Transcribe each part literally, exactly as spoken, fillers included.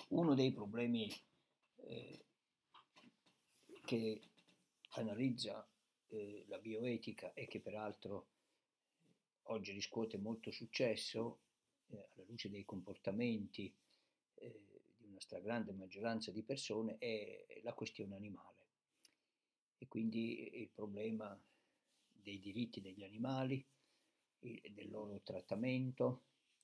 Uno dei problemi eh, che analizza eh, la bioetica e che peraltro oggi riscuote molto successo eh, alla luce dei comportamenti eh, di una stragrande maggioranza di persone è la questione animale e quindi il problema dei diritti degli animali, e del loro trattamento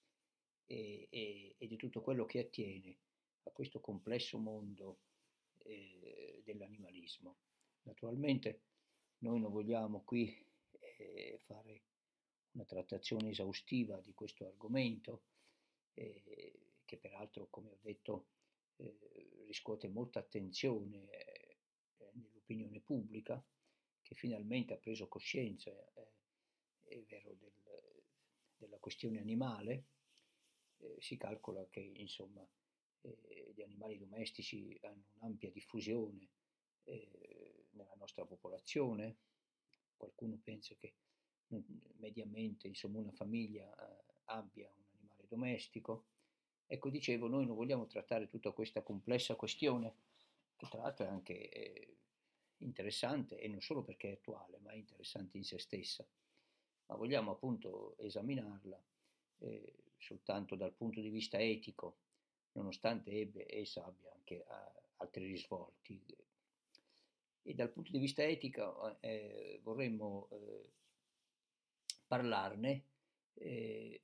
e, e, e di tutto quello che attiene a questo complesso mondo eh, dell'animalismo. Naturalmente noi non vogliamo qui eh, fare una trattazione esaustiva di questo argomento, eh, che peraltro, come ho detto, eh, riscuote molta attenzione eh, nell'opinione pubblica, che finalmente ha preso coscienza, eh, è vero, del, della questione animale. Eh, si calcola che insomma eh, gli animali domestici hanno un'ampia diffusione eh, nella nostra popolazione. Qualcuno pensa che mediamente insomma, una famiglia eh, abbia un animale domestico. Ecco, dicevo, noi non vogliamo trattare tutta questa complessa questione, che tra l'altro è anche eh, interessante, e non solo perché è attuale, ma è interessante in se stessa, ma vogliamo appunto esaminarla eh, soltanto dal punto di vista etico, nonostante ebbe, essa abbia anche uh, altri risvolti. E dal punto di vista etico eh, vorremmo eh, parlarne eh,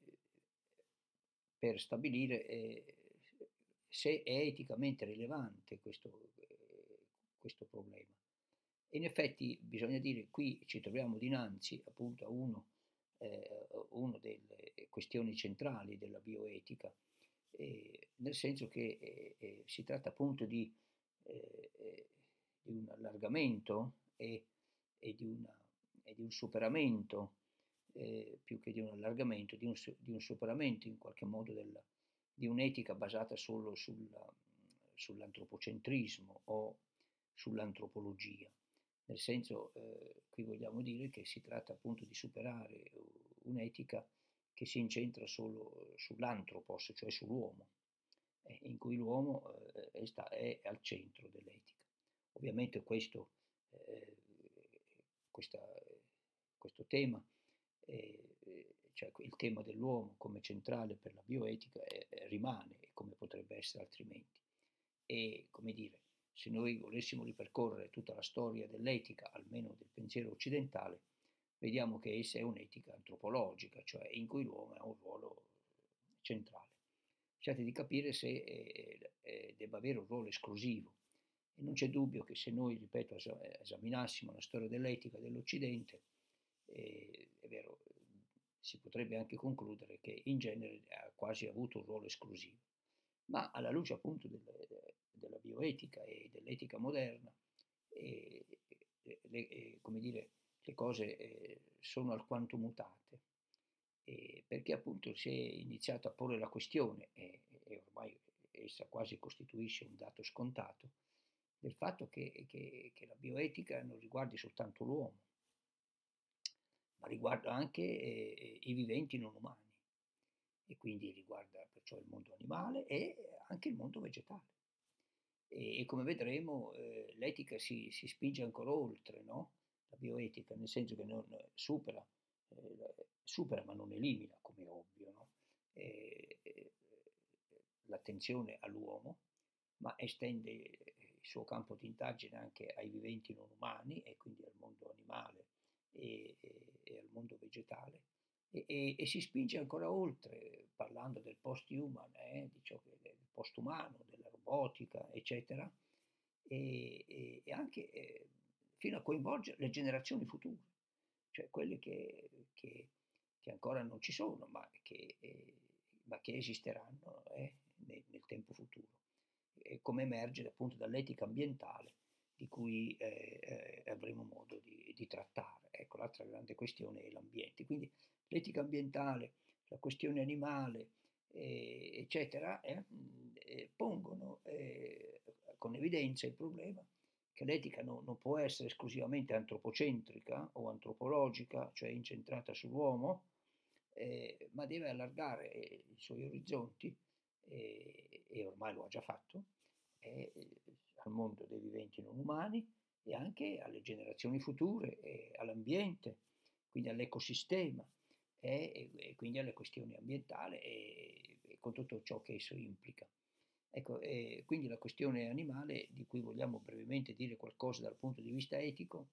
per stabilire eh, se è eticamente rilevante questo, eh, questo problema. In effetti bisogna dire, qui ci troviamo dinanzi appunto a uno, eh, uno delle questioni centrali della bioetica, eh, nel senso che eh, eh, si tratta appunto di, eh, di un allargamento e, e, di una, e, di un superamento, eh, più che di un allargamento, di un, di un superamento in qualche modo della, di un'etica basata solo sulla, sull'antropocentrismo o sull'antropologia. Nel senso, eh, qui vogliamo dire che si tratta appunto di superare un'etica che si incentra solo sull'antropos, cioè sull'uomo, eh, in cui l'uomo eh, è, sta, è al centro dell'etica. Ovviamente questo, eh, questa, questo tema, eh, cioè il tema dell'uomo come centrale per la bioetica eh, rimane, come potrebbe essere altrimenti. E, come dire, se noi volessimo ripercorrere tutta la storia dell'etica, almeno del pensiero occidentale, vediamo che essa è un'etica antropologica, cioè in cui l'uomo ha un ruolo centrale. Cercate di capire se eh, eh, debba avere un ruolo esclusivo. E non c'è dubbio che se noi, ripeto, esaminassimo la storia dell'etica dell'Occidente, eh, è vero, si potrebbe anche concludere che in genere ha quasi avuto un ruolo esclusivo. Ma alla luce appunto del, della bioetica e dell'etica moderna, e, e, e, come dire, le cose eh, sono alquanto mutate, e perché appunto si è iniziato a porre la questione, e, e ormai essa quasi costituisce un dato scontato, del fatto che, che, che la bioetica non riguardi soltanto l'uomo, ma riguarda anche eh, i viventi non umani, e quindi riguarda perciò il mondo animale e anche il mondo vegetale. E, e come vedremo eh, l'etica si, si spinge ancora oltre, no? La bioetica, nel senso che non supera, eh, supera ma non elimina, come è ovvio, no? eh, eh, l'attenzione all'uomo, ma estende il suo campo di indagine anche ai viventi non umani e quindi al mondo animale e, e, e al mondo vegetale. E, e, e si spinge ancora oltre, parlando del post-human, eh, di ciò che del post-umano, della robotica, eccetera, e, e, e anche eh, fino a coinvolgere le generazioni future, cioè quelle che, che, che ancora non ci sono, ma che, eh, ma che esisteranno eh, nel, nel tempo futuro, e come emerge appunto dall'etica ambientale di cui eh, eh, avremo modo di, di trattare. Ecco, l'altra grande questione è l'ambiente. Quindi l'etica ambientale, la questione animale, eh, eccetera, eh, eh, pongono eh, con evidenza il problema che l'etica no, non può essere esclusivamente antropocentrica o antropologica, cioè incentrata sull'uomo, eh, ma deve allargare i suoi orizzonti e, e e ormai lo ha già fatto, è eh, al mondo dei viventi non umani e anche alle generazioni future, e all'ambiente, quindi all'ecosistema e, e quindi alle questioni ambientali e, e con tutto ciò che esso implica. Ecco, eh, quindi la questione animale, di cui vogliamo brevemente dire qualcosa dal punto di vista etico,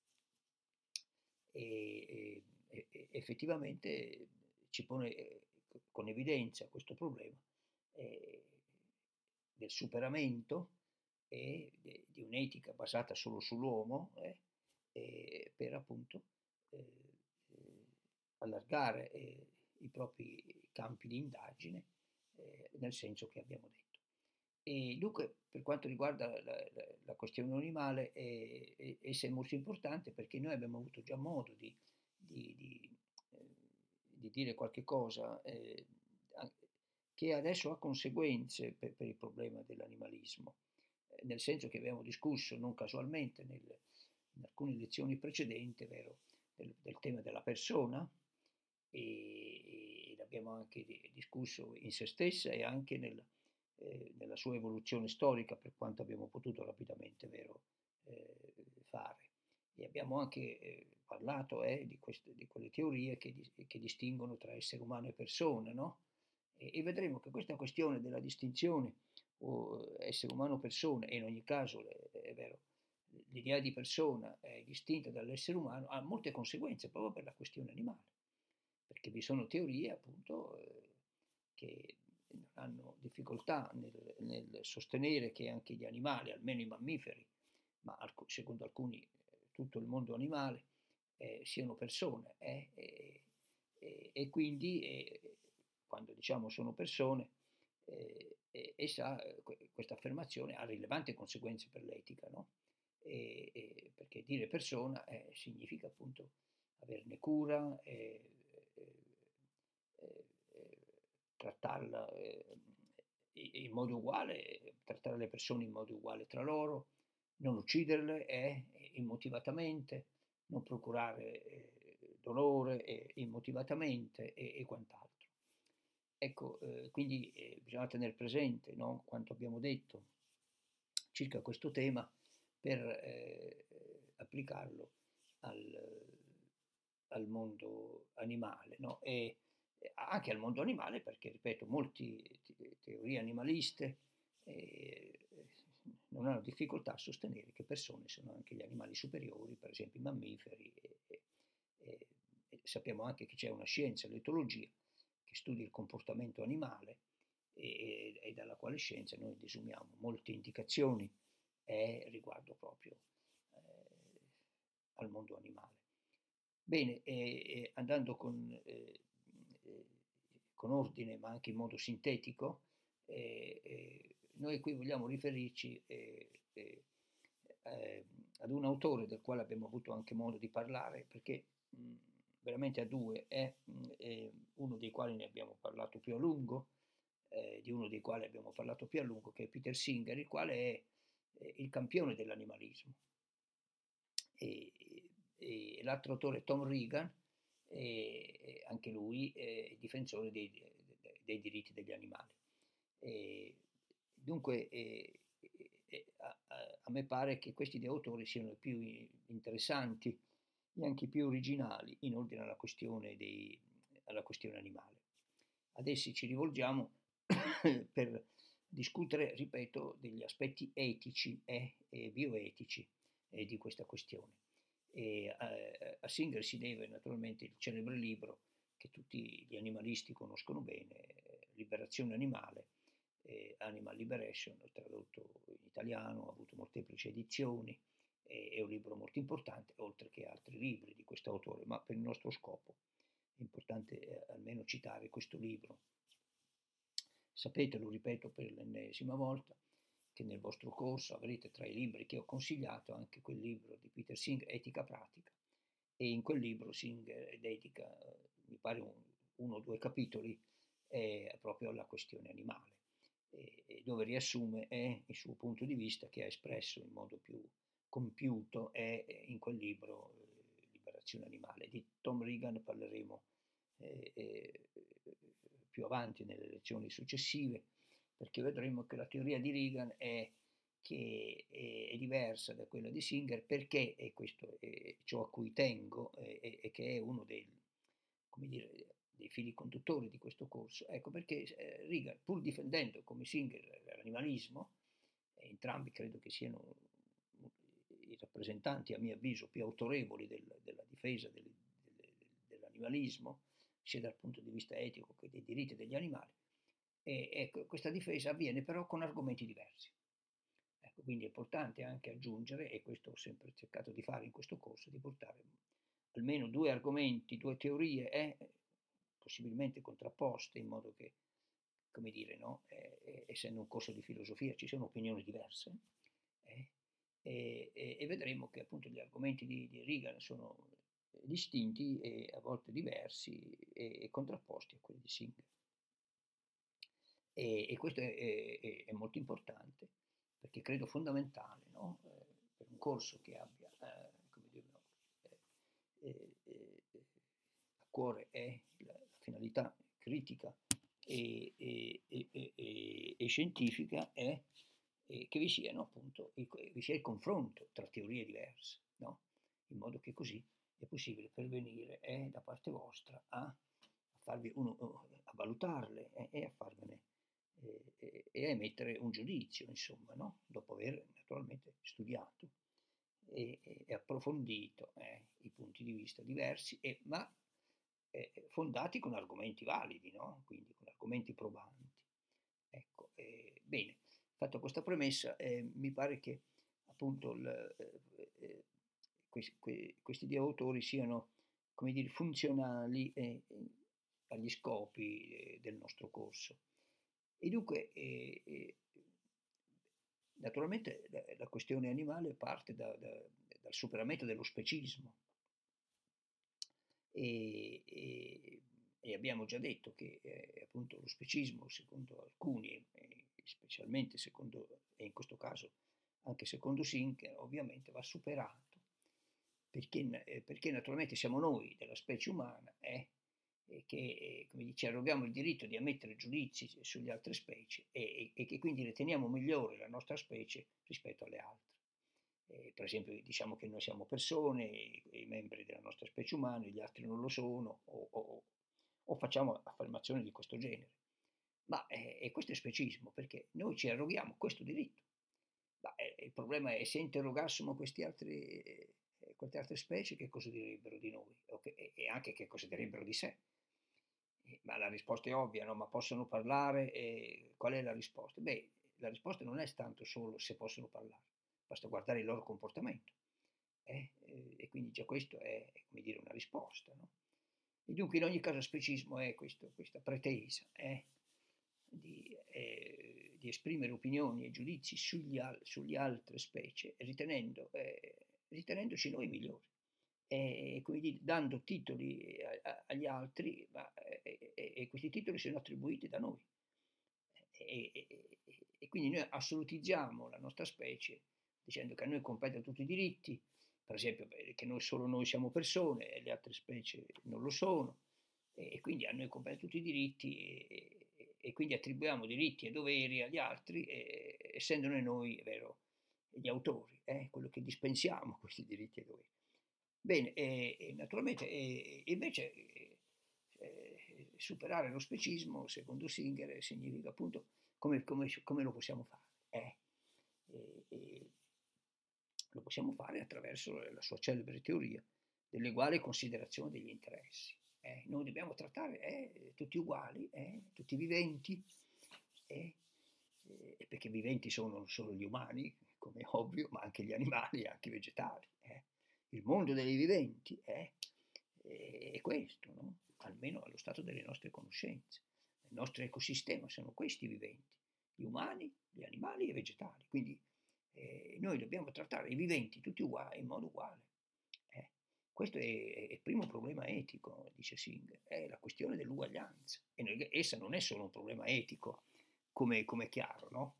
e, e, e effettivamente ci pone eh, con evidenza questo problema eh, del superamento e de, di un'etica basata solo sull'uomo eh, eh, per appunto eh, eh, allargare eh, i propri campi di indagine eh, nel senso che abbiamo detto. E dunque, per quanto riguarda la, la, la questione animale, è, è, essa è molto importante perché noi abbiamo avuto già modo di, di, di, eh, di dire qualche cosa eh, che adesso ha conseguenze per, per il problema dell'animalismo, eh, nel senso che abbiamo discusso non casualmente nel, in alcune lezioni precedenti, vero, del, del tema della persona e, e l'abbiamo anche discusso in se stessa e anche nel, eh, nella sua evoluzione storica per quanto abbiamo potuto rapidamente vero, eh, fare. E abbiamo anche eh, parlato eh, di, queste, di quelle teorie che, che distinguono tra essere umano e persona, no? E, e vedremo che questa questione della distinzione o essere umano persona, e in ogni caso è vero, l'idea di persona è distinta dall'essere umano, ha molte conseguenze proprio per la questione animale, perché vi sono teorie appunto eh, che non hanno difficoltà nel, nel sostenere che anche gli animali, almeno i mammiferi, ma alc- secondo alcuni tutto il mondo animale, eh, siano persone eh, e, e, e quindi eh, quando diciamo sono persone, eh, essa, questa affermazione ha rilevanti conseguenze per l'etica, no? E, e perché dire persona eh, significa appunto averne cura, eh, eh, eh, trattarla eh, in modo uguale, trattare le persone in modo uguale tra loro, non ucciderle eh, immotivatamente, non procurare eh, dolore eh, immotivatamente e, e quant'altro. Ecco, eh, quindi eh, bisogna tenere presente no, quanto abbiamo detto circa questo tema per eh, applicarlo al, al mondo animale, no? E anche al mondo animale perché, ripeto, molte te- teorie animaliste eh, non hanno difficoltà a sostenere che persone sono anche gli animali superiori, per esempio i mammiferi, e, e, e, e sappiamo anche che c'è una scienza, l'etologia, che studia il comportamento animale e, e dalla quale scienza noi desumiamo molte indicazioni eh, riguardo proprio eh, al mondo animale. Bene, eh, andando con, eh, eh, con ordine ma anche in modo sintetico, eh, eh, noi qui vogliamo riferirci eh, eh, eh, ad un autore del quale abbiamo avuto anche modo di parlare, perché mh, veramente a due è mh, eh, uno dei quali ne abbiamo parlato più a lungo, eh, di uno dei quali abbiamo parlato più a lungo, che è Peter Singer, il quale è eh, il campione dell'animalismo. E, e l'altro autore è Tom Regan, e anche lui è difensore dei, dei, dei diritti degli animali. E dunque eh, eh, a, a, me pare che questi due autori siano i più interessanti e anche i più originali in ordine alla questione, dei, alla questione animale. Ad essi ci rivolgiamo per discutere, ripeto, degli aspetti etici e, e bioetici eh, di questa questione. E a, a Singer si deve naturalmente il celebre libro che tutti gli animalisti conoscono bene, Liberazione animale, eh, Animal Liberation, tradotto in italiano, ha avuto molteplici edizioni, eh, è un libro molto importante, oltre che altri libri di questo autore, ma per il nostro scopo è importante eh, almeno citare questo libro. Sapete, lo ripeto per l'ennesima volta, che nel vostro corso avrete tra i libri che ho consigliato anche quel libro di Peter Singer, Etica Pratica, e in quel libro Singer dedica, mi pare, un, uno o due capitoli eh, proprio alla questione animale, eh, dove riassume eh, il suo punto di vista che ha espresso in modo più compiuto eh, in quel libro eh, Liberazione animale. Di Tom Regan parleremo eh, eh, più avanti nelle lezioni successive, perché vedremo che la teoria di Reagan è, che è, è diversa da quella di Singer, perché, e questo è ciò a cui tengo, e, e che è uno dei, come dire, dei fili conduttori di questo corso, ecco perché eh, Reagan, pur difendendo come Singer l'animalismo, e entrambi credo che siano i rappresentanti, a mio avviso, più autorevoli del, della difesa del, del, dell'animalismo, sia dal punto di vista etico che dei diritti degli animali. E ecco, questa difesa avviene però con argomenti diversi. Ecco, quindi è importante anche aggiungere, e questo ho sempre cercato di fare in questo corso, di portare almeno due argomenti, due teorie, eh, possibilmente contrapposte, in modo che, come dire, no, eh, essendo un corso di filosofia ci siano opinioni diverse, eh, e, e, e vedremo che appunto gli argomenti di, di Reagan sono distinti e a volte diversi e, e contrapposti a quelli di Singer. E, e questo è, è, è molto importante, perché credo fondamentale, no? Eh, per un corso che abbia eh, come dire, no, eh, eh, eh, a cuore è la, la finalità critica e, e, e, e scientifica, è che vi siano appunto il, vi sia il confronto tra teorie diverse, no? In modo che così è possibile pervenire eh, da parte vostra a, a, farvi uno, a valutarle eh, e a farvene eh, e a emettere un giudizio, insomma, no? Dopo aver naturalmente studiato e, e, e approfondito eh, i punti di vista diversi, e, ma eh, fondati con argomenti validi, no? Quindi con argomenti probanti. Ecco, eh, bene. Fatto questa premessa, eh, mi pare che appunto il, eh, eh, questi, que, questi due autori siano, come dire, funzionali eh, agli scopi eh, del nostro corso. E dunque, eh, eh, naturalmente la, la questione animale parte da, da, dal superamento dello specismo. E, e, e abbiamo già detto che eh, appunto lo specismo, secondo alcuni, eh, specialmente secondo, e in questo caso anche secondo Singer, ovviamente va superato, perché, eh, perché naturalmente siamo noi della specie umana eh, eh, che eh, come dice, arroghiamo il diritto di emettere giudizi sulle altre specie e, e, e che quindi riteniamo migliore la nostra specie rispetto alle altre. Eh, per esempio diciamo che noi siamo persone, i, i membri della nostra specie umana, gli altri non lo sono, o, o, o facciamo affermazioni di questo genere. Ma eh, questo è specismo, perché noi ci arroghiamo questo diritto. Ma eh, il problema è se interrogassimo questi altri, eh, queste altre specie, che cosa direbbero di noi, okay, e anche che cosa direbbero di sé. Eh, ma la risposta è ovvia, no? Ma possono parlare? E qual è la risposta? Beh, la risposta non è tanto solo se possono parlare, basta guardare il loro comportamento. Eh? Eh, e quindi già questo è, è come dire una risposta, no? E dunque in ogni caso specismo è questo, questa pretesa eh? di, eh, di esprimere opinioni e giudizi sugli al, sulle altre specie, ritenendo, eh, ritenendoci noi migliori, e quindi dando titoli a, a, agli altri, ma, e, e, e questi titoli sono attribuiti da noi. E, e, e quindi noi assolutizziamo la nostra specie dicendo che a noi competono tutti i diritti, per esempio che noi, solo noi siamo persone e le altre specie non lo sono, e quindi a noi competono tutti i diritti e, e, e quindi attribuiamo diritti e doveri agli altri, e, essendone noi, è vero, gli autori, eh, quello che dispensiamo questi diritti e doveri. Bene, e, e naturalmente e, invece eh, superare lo specismo, secondo Singer, significa appunto come, come, come lo possiamo fare. Eh? E, e lo possiamo fare attraverso la sua celebre teoria dell'uguale considerazione degli interessi. Eh? Noi dobbiamo trattare eh, tutti uguali, eh? tutti viventi, eh? Eh, perché viventi sono non solo gli umani, come è ovvio, ma anche gli animali e anche i vegetali. Eh? Il mondo dei viventi eh? è questo, no? Almeno allo stato delle nostre conoscenze. Il nostro ecosistema sono questi viventi, gli umani, gli animali e i vegetali. Quindi eh, noi dobbiamo trattare i viventi tutti uguali, in modo uguale. Eh? Questo è, è il primo problema etico, dice Singer, è la questione dell'uguaglianza. E essa non è solo un problema etico, come, come è chiaro, no?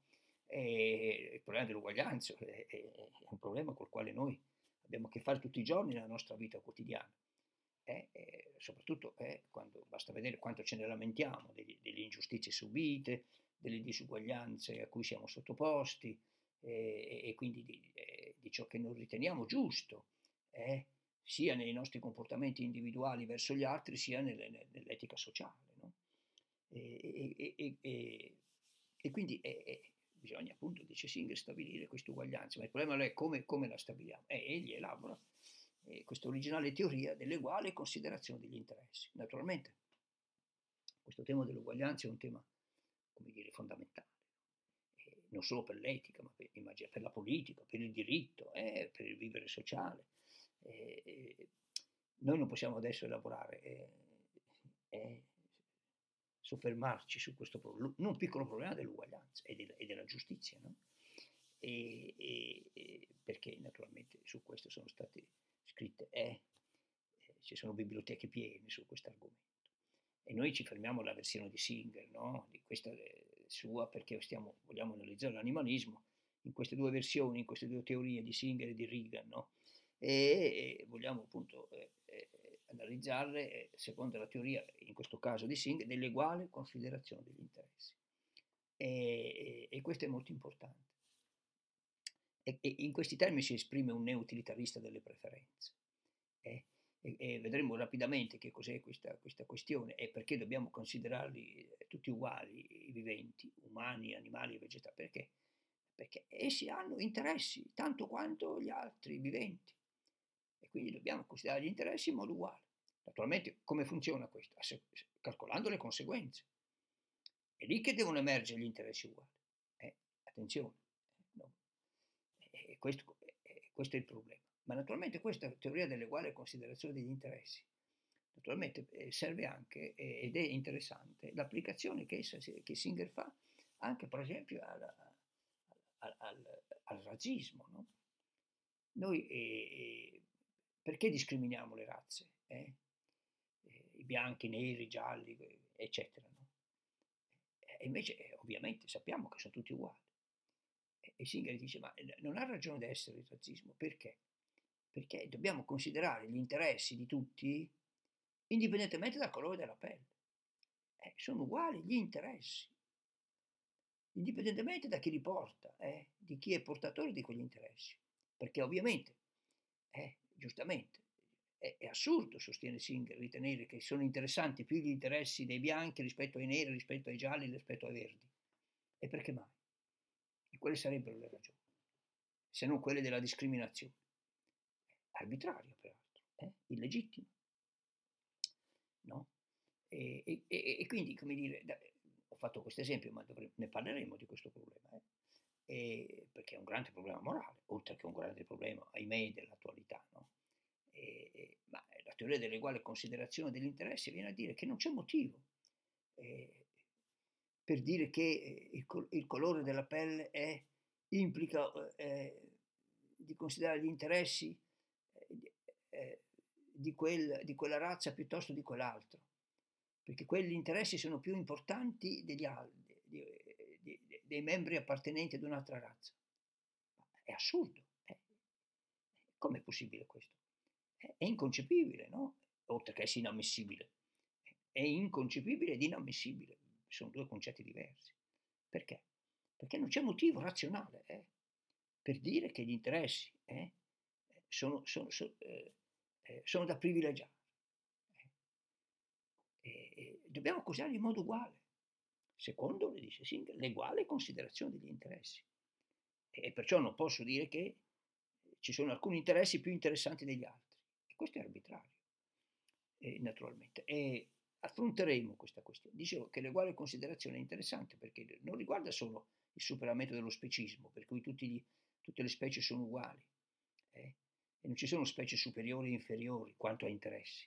E il problema dell'uguaglianza è, è, è un problema col quale noi abbiamo a che fare tutti i giorni nella nostra vita quotidiana. Eh, eh, soprattutto eh, quando basta vedere quanto ce ne lamentiamo degli, delle ingiustizie subite, delle disuguaglianze a cui siamo sottoposti eh, e quindi di, eh, di ciò che non riteniamo giusto, eh, sia nei nostri comportamenti individuali verso gli altri, sia nelle, nell'etica sociale. No? E, e, e, e, e quindi è, è, bisogna appunto, dice Singer, stabilire questa uguaglianza, ma il problema è come, come la stabiliamo. E egli elabora eh, questa originale teoria dell'eguale considerazione degli interessi. Naturalmente questo tema dell'uguaglianza è un tema, come dire, fondamentale, eh, non solo per l'etica, ma per, per la politica, per il diritto, eh, per il vivere sociale. Eh, eh, noi non possiamo adesso elaborare, eh, eh, soffermarci su questo problema, non piccolo problema dell'uguaglianza e, del, e della giustizia, no? E, e, e perché naturalmente su questo sono state scritte, eh, eh, ci sono biblioteche piene su questo argomento. E noi ci fermiamo alla versione di Singer, no? Di questa eh, sua, perché stiamo, vogliamo analizzare l'animalismo in queste due versioni, in queste due teorie di Singer e di Reagan, no? E, e vogliamo appunto eh, eh, analizzarle eh, secondo la teoria, in questo caso di Singer, dell'eguale considerazione degli interessi. E, e, e questo è molto importante. E, e in questi termini si esprime un neutilitarista delle preferenze. Eh? E, e vedremo rapidamente che cos'è questa, questa questione e perché dobbiamo considerarli tutti uguali, i viventi, umani, animali e vegetali. Perché? Perché essi hanno interessi tanto quanto gli altri viventi e quindi dobbiamo considerare gli interessi in modo uguale. Naturalmente come funziona questo? Calcolando le conseguenze. È lì che devono emergere gli interessi uguali. Eh, attenzione, no? E questo, e questo è il problema. Ma naturalmente questa teoria dell'eguale considerazione degli interessi, naturalmente serve anche, ed è interessante, l'applicazione che, essa, che Singer fa anche per esempio al, al, al, al razzismo. No? Noi eh, perché discriminiamo le razze? Eh? Eh, I bianchi, i neri, i gialli, eccetera. No? E invece eh, ovviamente sappiamo che sono tutti uguali. E Singer dice, ma non ha ragione di essere il razzismo, perché? Perché dobbiamo considerare gli interessi di tutti indipendentemente dal colore della pelle. Eh, sono uguali gli interessi, indipendentemente da chi li porta, eh, di chi è portatore di quegli interessi. Perché ovviamente, eh, giustamente, è, è assurdo, sostiene Singer, ritenere che sono interessanti più gli interessi dei bianchi rispetto ai neri, rispetto ai gialli, rispetto ai verdi. E perché mai? E quali sarebbero le ragioni? Se non quelle della discriminazione. Arbitraria, peraltro, eh? Illegittimo. No? E, e, e, quindi, come dire, da, ho fatto questo esempio, ma dovremo, ne parleremo di questo problema, eh? E, perché è un grande problema morale, oltre che un grande problema, ahimè, dell'attualità. No? E, e, ma la teoria dell'eguale considerazione degli interessi viene a dire che non c'è motivo eh, per dire che eh, il, il colore della pelle è, implica eh, di considerare gli interessi eh, eh, di, quel, di quella razza piuttosto di quell'altro, perché quegli interessi sono più importanti degli altri, di, di, di, dei membri appartenenti ad un'altra razza. È assurdo. Eh. Com'è possibile questo? È inconcepibile, no? Oltre che essere inammissibile. È inconcepibile ed inammissibile. Sono due concetti diversi. Perché? Perché non c'è motivo razionale eh, per dire che gli interessi eh, sono, sono, sono, eh, sono da privilegiare. E, e dobbiamo considerarli in modo uguale, secondo, le dice Singer, l'eguale considerazione degli interessi. E perciò non posso dire che ci sono alcuni interessi più interessanti degli altri. E questo è arbitrario, eh, naturalmente. E affronteremo questa questione. Dicevo che l'eguale considerazione è interessante perché non riguarda solo il superamento dello specismo, per cui tutti gli, tutte le specie sono uguali, eh? E non ci sono specie superiori e inferiori quanto a interessi,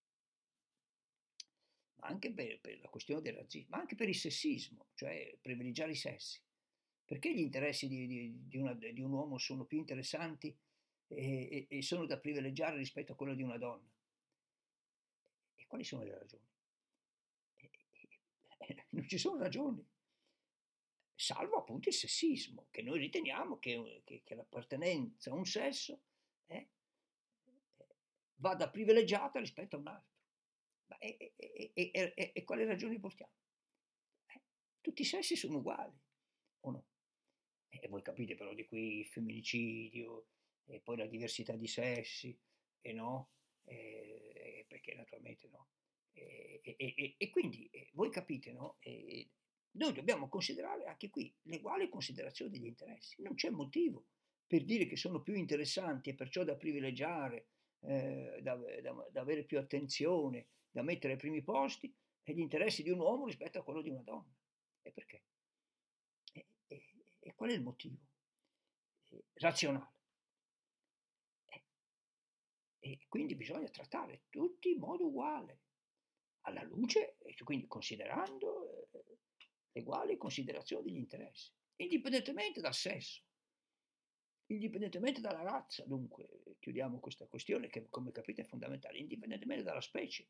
ma anche per, per la questione del razzismo, ma anche per il sessismo, cioè privilegiare i sessi. Perché gli interessi di, di, di, una, di un uomo sono più interessanti e, e, e sono da privilegiare rispetto a quello di una donna? E quali sono le ragioni? E, e, non ci sono ragioni, salvo appunto il sessismo, che noi riteniamo che, che, che l'appartenenza a un sesso eh, vada privilegiata rispetto a un altro. Ma e, e, e, e, e quali ragioni portiamo? tutti i sessi sono uguali, o no? E voi capite però di qui il femminicidio, e poi la diversità di sessi, e no? E, perché naturalmente no? E, e- e- e quindi eh, voi capite, no? E noi dobbiamo considerare anche qui l'eguale considerazione degli interessi. Non c'è motivo per dire che sono più interessanti e perciò da privilegiare, eh, da, da- da avere più attenzione, da mettere ai primi posti, e gli interessi di un uomo rispetto a quello di una donna. E perché? E, e- e qual è il motivo? Eh, razionale. Eh, e quindi bisogna trattare tutti in modo uguale, alla luce, e quindi considerando eh, l'eguale considerazione degli interessi, indipendentemente dal sesso, indipendentemente dalla razza, dunque, chiudiamo questa questione che come capite è fondamentale, indipendentemente dalla specie.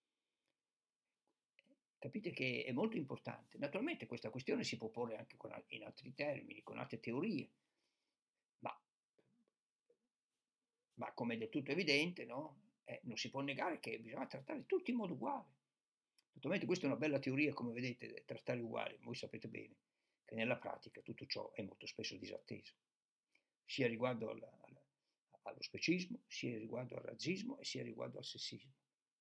Capite che è molto importante. Naturalmente questa questione si può porre anche con, in altri termini, con altre teorie, ma, ma come è del tutto evidente, no? Eh, non si può negare che bisogna trattare tutti in modo uguale. Naturalmente questa è una bella teoria, come vedete, trattare uguali, voi sapete bene che nella pratica tutto ciò è molto spesso disatteso, sia riguardo alla, alla, allo specismo, sia riguardo al razzismo e sia riguardo al sessismo.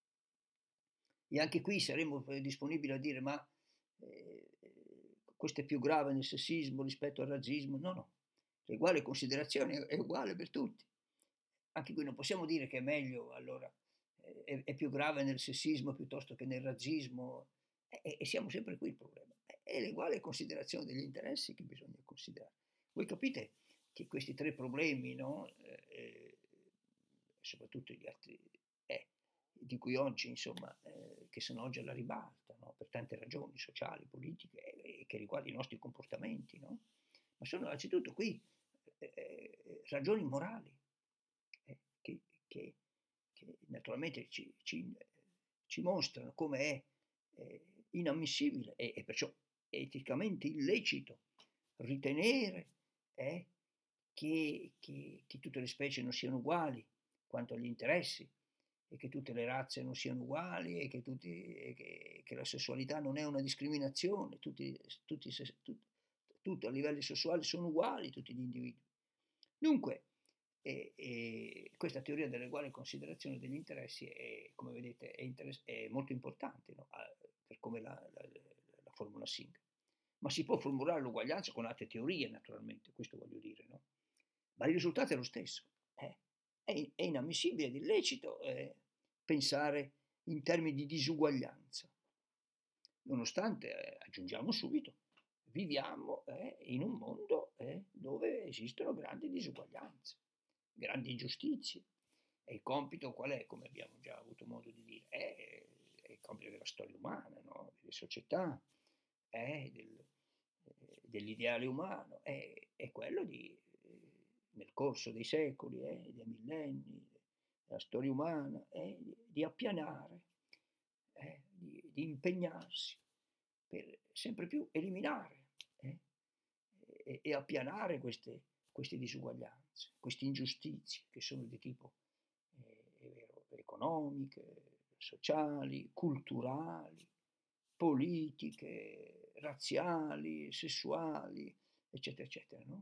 E anche qui saremmo disponibili a dire ma eh, questo è più grave nel sessismo rispetto al razzismo. No, no, l'uguale considerazione è uguale per tutti. Anche qui non possiamo dire che è meglio, allora eh, è, è più grave nel sessismo piuttosto che nel razzismo, e, e siamo sempre qui il problema. È l'uguale considerazione degli interessi che bisogna considerare. Voi capite che questi tre problemi, no? eh, soprattutto gli altri, eh, di cui oggi, insomma, eh, che sono oggi alla ribalta, no? Per tante ragioni sociali, politiche, e eh, che riguardano i nostri comportamenti, no? Ma sono innanzitutto qui eh, eh, ragioni morali, eh, che, che, che, naturalmente ci, ci, ci mostrano come è eh, inammissibile e, e perciò eticamente illecito ritenere eh, che, che, che tutte le specie non siano uguali quanto agli interessi, e che tutte le razze non siano uguali, e che, tutti, e che, che la sessualità non è una discriminazione, tutti, tutti, tutti, tutti a livelli sessuali sono uguali, tutti gli individui. Dunque, e, e questa teoria dell'uguale considerazione degli interessi è, come vedete, è, interess- è molto importante, no? Per come la, la, la formula Singer. Ma si può formulare l'uguaglianza con altre teorie, naturalmente, questo voglio dire, no? Ma il risultato è lo stesso. Eh? È, è inammissibile ed illecito eh, pensare in termini di disuguaglianza, nonostante, eh, aggiungiamo subito, viviamo eh, in un mondo eh, dove esistono grandi disuguaglianze, grandi ingiustizie. E il compito qual è, come abbiamo già avuto modo di dire? È, è il compito della storia umana, no? Delle società, è del, eh, dell'ideale umano, è, è quello di, eh, nel corso dei secoli, eh, dei millenni, della storia umana, è di, di appianare, eh, di, di impegnarsi per sempre più eliminare eh, e, e appianare queste, queste disuguaglianze, queste ingiustizie che sono di tipo eh, è vero, economiche, sociali, culturali, politiche, razziali, sessuali, eccetera, eccetera. No?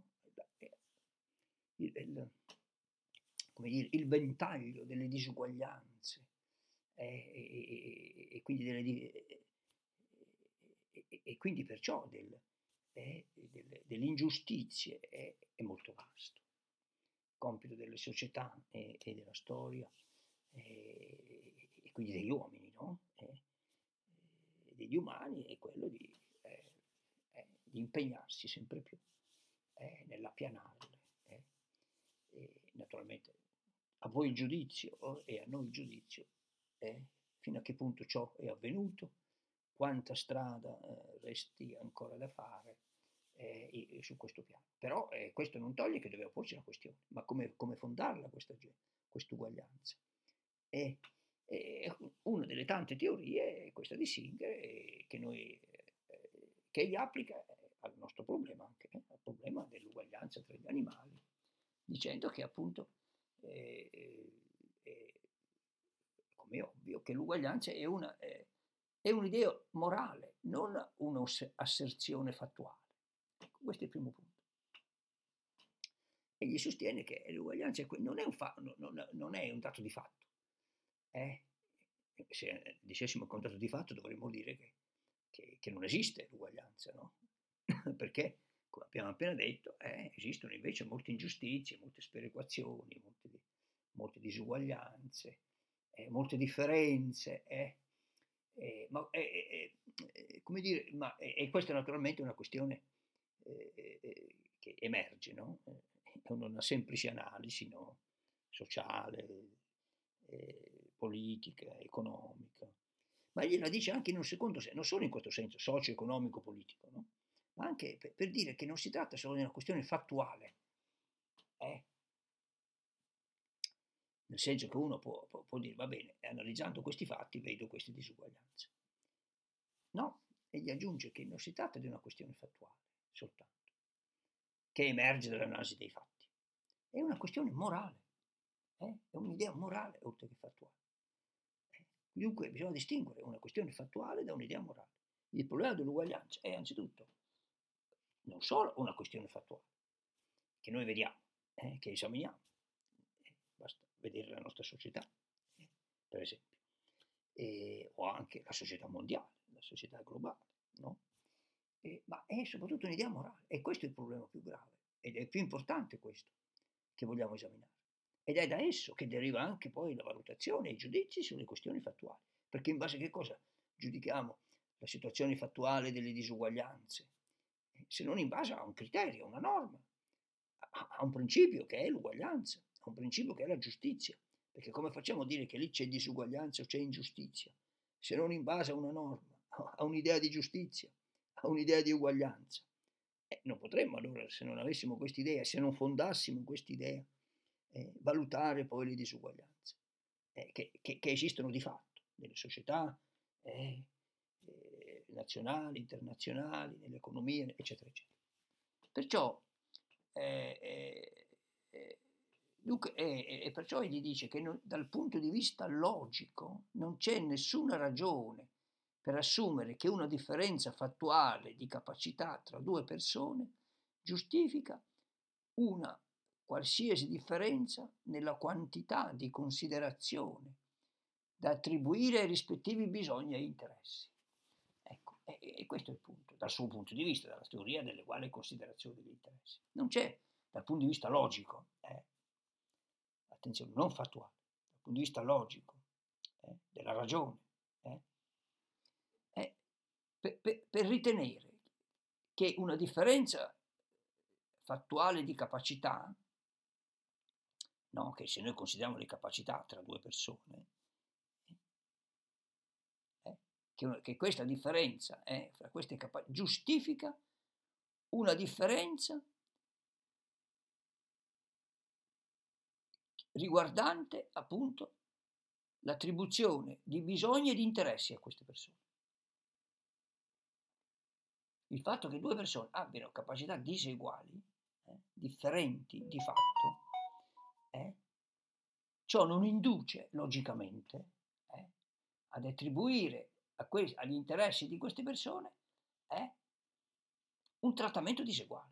Il, il, come dire, il ventaglio delle disuguaglianze eh, e, e, e, quindi delle, e, e, quindi perciò del, eh, delle, delle ingiustizie è, è molto vasto. Il compito delle società e, e della storia e, e quindi degli uomini, no? Eh, degli umani è quello di, eh, eh, di impegnarsi sempre più eh, nell'appianarle. Eh. E naturalmente a voi il giudizio e a noi il giudizio eh, fino a che punto ciò è avvenuto, quanta strada eh, resti ancora da fare eh, e, e su questo piano. Però eh, questo non toglie che deve porsi una questione, ma come, come fondarla questa uguaglianza? E, e una delle tante teorie è questa di Singer eh, che, noi, eh, che egli applica al nostro problema, anche eh, al problema dell'uguaglianza tra gli animali, dicendo che appunto eh, eh, come è ovvio che l'uguaglianza è una, eh, è un'idea morale, non un'asserzione fattuale. Ecco, questo è il primo punto. Egli sostiene che l'uguaglianza non è un, fa- non, non è un dato di fatto. Eh? Se dicessimo che è un dato di fatto dovremmo dire che, che, che non esiste l'uguaglianza, no? Perché, come abbiamo appena detto, eh, esistono invece molte ingiustizie, molte sperequazioni, molte, molte disuguaglianze, eh, molte differenze. Eh, eh, ma, eh, eh, come dire, ma, eh, e questa è naturalmente una questione eh, eh, che emerge, no? È una semplice analisi, no? Sociale, eh, politica, economica. Ma gliela dice anche in un secondo senso, non solo in questo senso socio-economico-politico, no? Ma anche per, per dire che non si tratta solo di una questione fattuale, eh? Nel senso che uno può, può, può dire, va bene, analizzando questi fatti vedo queste disuguaglianze. No, e gli aggiunge che non si tratta di una questione fattuale soltanto, che emerge dall'analisi dei fatti. È una questione morale, eh? È un'idea morale oltre che fattuale. Eh? Dunque bisogna distinguere una questione fattuale da un'idea morale. Il problema dell'uguaglianza è anzitutto non solo una questione fattuale, che noi vediamo, eh, che esaminiamo, eh, basta vedere la nostra società, eh, per esempio, eh, o anche la società mondiale, la società globale, no? Eh, ma è soprattutto un'idea morale, e questo è il problema più grave, ed è più importante questo che vogliamo esaminare. Ed è da esso che deriva anche poi la valutazione e i giudizi sulle questioni fattuali, perché in base a che cosa giudichiamo la situazione fattuale delle disuguaglianze? Se non in base a un criterio, a una norma, a un principio che è l'uguaglianza, a un principio che è la giustizia, perché come facciamo a dire che lì c'è disuguaglianza o c'è ingiustizia, se non in base a una norma, a un'idea di giustizia, a un'idea di uguaglianza? Eh, non potremmo allora, se non avessimo quest'idea, se non fondassimo quest'idea, eh, valutare poi le disuguaglianze, eh, che, che, che esistono di fatto nelle società eh, eh, nazionali, internazionali, nell'economia, eccetera, eccetera. Perciò, eh, eh, eh, dunque, eh, e perciò egli dice che non, dal punto di vista logico non c'è nessuna ragione per assumere che una differenza fattuale di capacità tra due persone giustifica una qualsiasi differenza nella quantità di considerazione da attribuire ai rispettivi bisogni e interessi. Ecco, e, e questo è il punto, dal suo punto di vista, dalla teoria dell'eguale considerazione degli interessi. Non c'è, dal punto di vista logico, eh, attenzione, non fattuale, dal punto di vista logico, eh, della ragione, eh, eh, per, per, per ritenere che una differenza fattuale di capacità, no, che se noi consideriamo le capacità tra due persone, eh, che, che questa differenza eh, fra queste capacità giustifica una differenza riguardante appunto l'attribuzione di bisogni e di interessi a queste persone. Il fatto che due persone abbiano capacità diseguali, eh, differenti di fatto, eh, ciò non induce logicamente eh, ad attribuire a que- agli interessi di queste persone eh, un trattamento diseguale.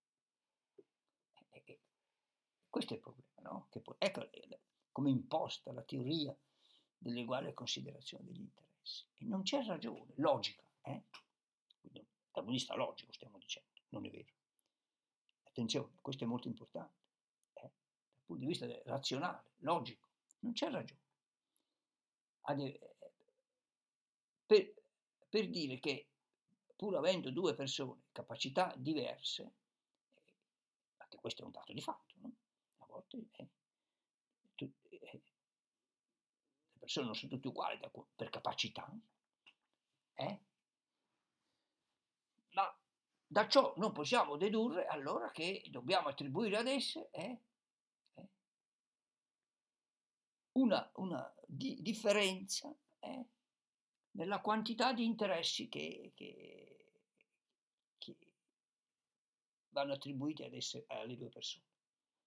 E, e, questo è il problema, no? Che poi, ecco come imposta la teoria dell'eguale considerazione degli interessi. E non c'è ragione logica, eh? Quindi, dal punto di vista logico stiamo dicendo, non è vero. Attenzione, questo è molto importante. Eh? Dal punto di vista razionale, logico, non c'è ragione. Per, per dire che pur avendo due persone capacità diverse, anche questo è un dato di fatto, no? A volte eh, tu, eh, le persone non sono tutte uguali da, per capacità, eh? Ma da ciò non possiamo dedurre allora che dobbiamo attribuire ad esse eh, eh, una, una di, differenza eh, nella quantità di interessi che, che, che vanno attribuiti ad esse, alle due persone.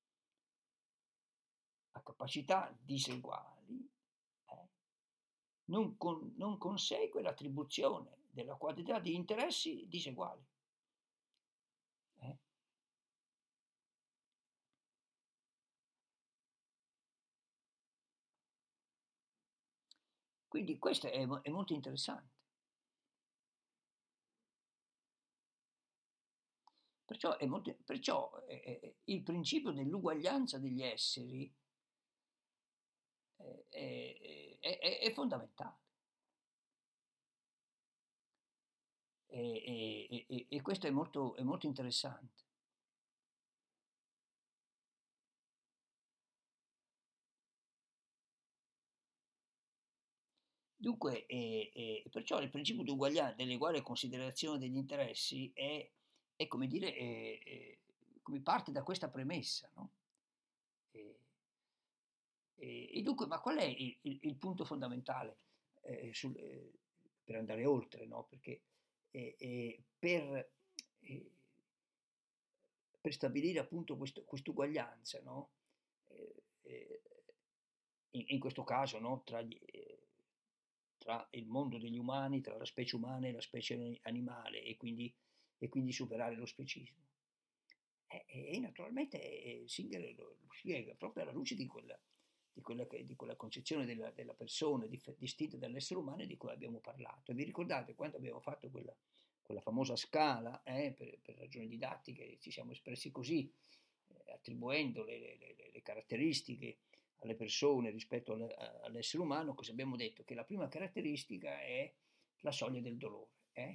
A capacità diseguali eh, non, con, non consegue l'attribuzione della quantità di interessi diseguali. Eh? Quindi questo è, è molto interessante. Perciò, è molto, perciò eh, il principio dell'uguaglianza degli esseri è, è, è, è fondamentale. E, e, e, e questo è molto, è molto interessante. Dunque, eh, eh, perciò il principio di uguaglianza, dell'uguale considerazione degli interessi è, è come dire, è, è, come parte da questa premessa, no? E, e, e dunque, ma qual è il, il, il punto fondamentale eh, sul, eh, per andare oltre, no? Perché eh, eh, per, eh, per stabilire appunto questo, quest'uguaglianza, no? Eh, eh, in, in questo caso, no? Tra gli, eh, tra il mondo degli umani, tra la specie umana e la specie animale e quindi, e quindi superare lo specismo. E, e naturalmente eh, Singer lo, lo spiega proprio alla luce di quella, di quella, che, di quella concezione della, della persona dif, distinta dall'essere umano di cui abbiamo parlato. E vi ricordate quando abbiamo fatto quella, quella famosa scala, eh, per, per ragioni didattiche ci siamo espressi così, eh, attribuendo le, le, le, le caratteristiche alle persone rispetto all'essere umano, cosa abbiamo detto? Che la prima caratteristica è la soglia del dolore, eh?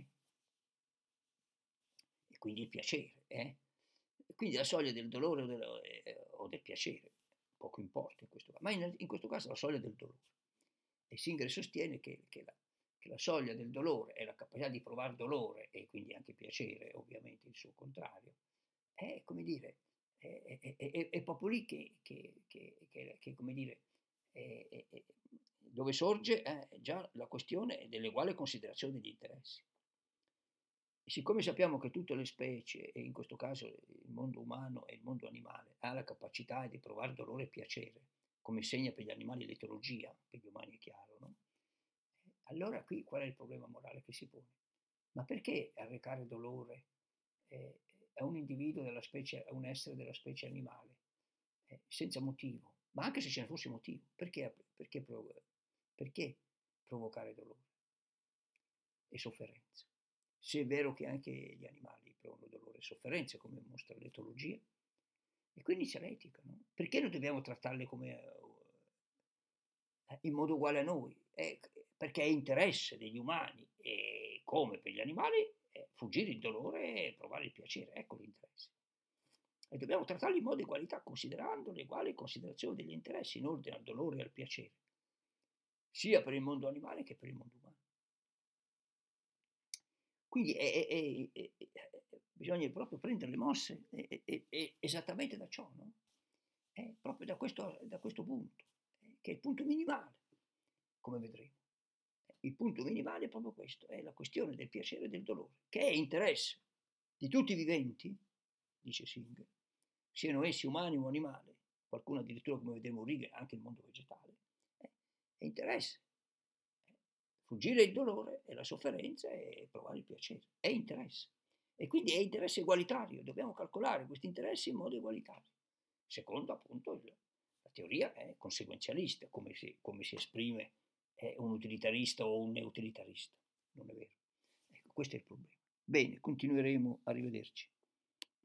E quindi il piacere. Eh? Quindi la soglia del dolore o del, eh, o del piacere, poco importa in questo caso, ma in, in, questo caso la soglia del dolore. E Singer sostiene che, che, la, che la soglia del dolore è la capacità di provare dolore e quindi anche piacere, ovviamente il suo contrario, è come dire, è, è, è, è proprio lì che, che, che, che, che come dire, è, è, è, dove sorge eh, già la questione dell'uguale considerazione degli interessi. E siccome sappiamo che tutte le specie, e in questo caso il mondo umano e il mondo animale, ha la capacità di provare dolore e piacere, come segna per gli animali l'etologia, per gli umani è chiaro, no? Allora qui qual è il problema morale che si pone? Ma perché arrecare dolore eh, a un individuo della specie, a un essere della specie animale, eh, senza motivo? Ma anche se ce ne fosse motivo, perché, perché, perché provocare dolore e sofferenza? Se è vero che anche gli animali provano dolore e sofferenza, come mostra l'etologia, e quindi c'è l'etica, no? Perché non dobbiamo trattarle come, eh, in modo uguale a noi? Eh, perché è interesse degli umani, e come per gli animali, eh, fuggire il dolore e provare il piacere, ecco l'interesse. E dobbiamo trattarli in modo egualità, considerando l'eguale considerazione degli interessi in ordine al dolore e al piacere, sia per il mondo animale che per il mondo umano. Quindi è, è, è, bisogna proprio prendere le mosse esattamente da ciò, no? È proprio da questo, da questo punto, che è il punto minimale, come vedremo. Il punto minimale è proprio questo, è la questione del piacere e del dolore, che è interesse di tutti i viventi, dice Singer, siano essi umani o animali, qualcuno addirittura, come vedremo, righe anche il mondo vegetale, è interesse. Fuggire il dolore e la sofferenza e provare il piacere, è interesse. E quindi è interesse egualitario, dobbiamo calcolare questi interessi in modo egualitario. Secondo appunto il, la teoria è conseguenzialista, come si, come si esprime è un utilitarista o un neutilitarista, non è vero. Ecco, questo è il problema. Bene, continueremo, arrivederci.